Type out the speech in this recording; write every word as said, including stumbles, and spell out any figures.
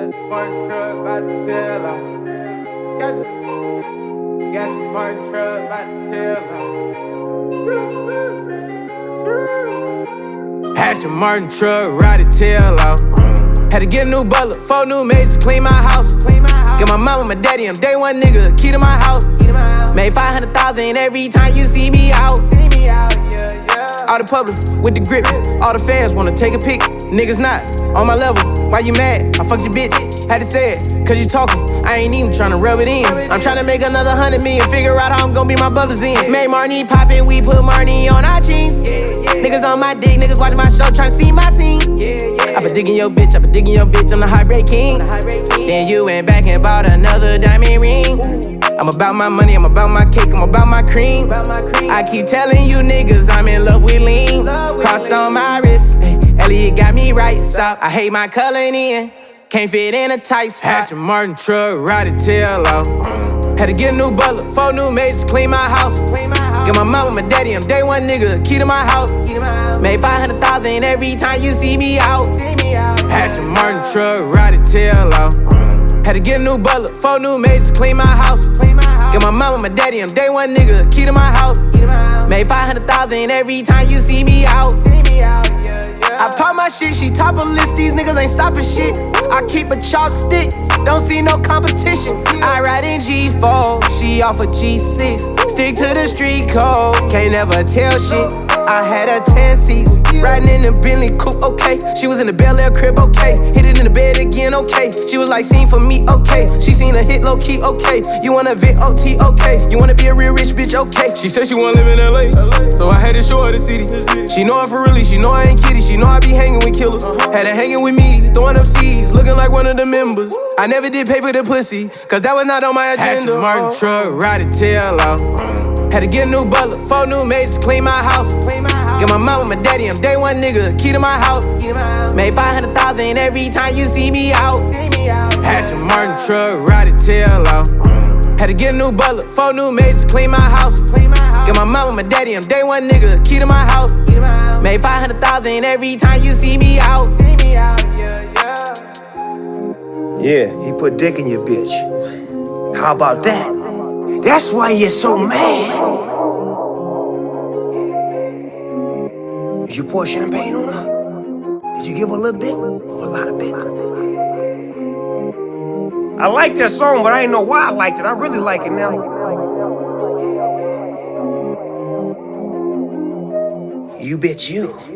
Martin truck about to tell her. Got some, got some Martin truck about to tell her. Aston Martin truck, ride the tail out. Had to get a new butler, four new maids to clean my house. Get my mama, my daddy, I'm day one nigga, key to my house. Made five hundred thousand every time you see me out. All the public with the grip, all the fans wanna take a pic. Niggas not on my level, why you mad? I fucked your bitch, had to say it, cause you talking. I ain't even tryna rub it in. I'm tryna make another hundred million, figure out how I'm gon' be my brothers in. Made Marnie poppin', we put Marnie on our jeans. Niggas on my dick, niggas watch my show, tryna see my scene. I been digging your bitch, I been digging your bitch, I'm the heartbreak king. Then you went back and bought another diamond ring. I'm about my money, I'm about my cake, I'm about my cream. I keep telling you niggas I'm in love with lean. Cross on my wrist, Elliot got me right, stop. I hate my coloring in, can't fit in a tight spot. Aston Martin truck, ride the tail out. Had to get a new butler, four new maids to clean my house. Get my mama, my daddy, I'm day one nigga, key to my house. Made five hundred thousand every time you see me out. Aston Martin truck, ride the tail out. Had to get a new butler, four new maids to clean my house. Get my mama, my daddy, I'm day one nigga, key to my house. Made five hundred thousand every time you see me out. I pop my shit, she top of list, these niggas ain't stopping shit. I keep a chopstick, don't see no competition. I ride in G four, she off of G six. Stick to the street code, can't never tell shit. I had her ten seats, riding in the Bentley coupe, okay. She was in the Bel Air crib, okay. Hit it in the bed again, okay. She was like, seen for me, okay. She seen a hit low key, okay. You wanna Vic O T, okay. You wanna be a real rich bitch, okay. She said she wanna live in L A, so I had to show her the city. She know I'm for really, she know I ain't kidding. She know I be hanging with killers. Had her hanging with me, throwing up seeds, looking like one of the members. I never did pay for the pussy, cause that was not on my agenda. Aston Martin truck, ride the tail out. Had to get a new butler, four new maids to clean my house. Get my mama, my daddy, I'm day one nigga, key to my house. Made five hundred thousand every time you see me out. Aston Martin truck, ride the tail out. Had to get a new butler, four new maids to clean my house. Get my mama, my daddy, I'm day one nigga, key to my house. Made five hundred thousand every time you see me out. Yeah, he put dick in your bitch. How about that? That's why you're so mad. Did you pour champagne on her? Did you give her a little bit or a lot of bit? I like that song, but I didn't know why I liked it. I really like it now. You bitch you.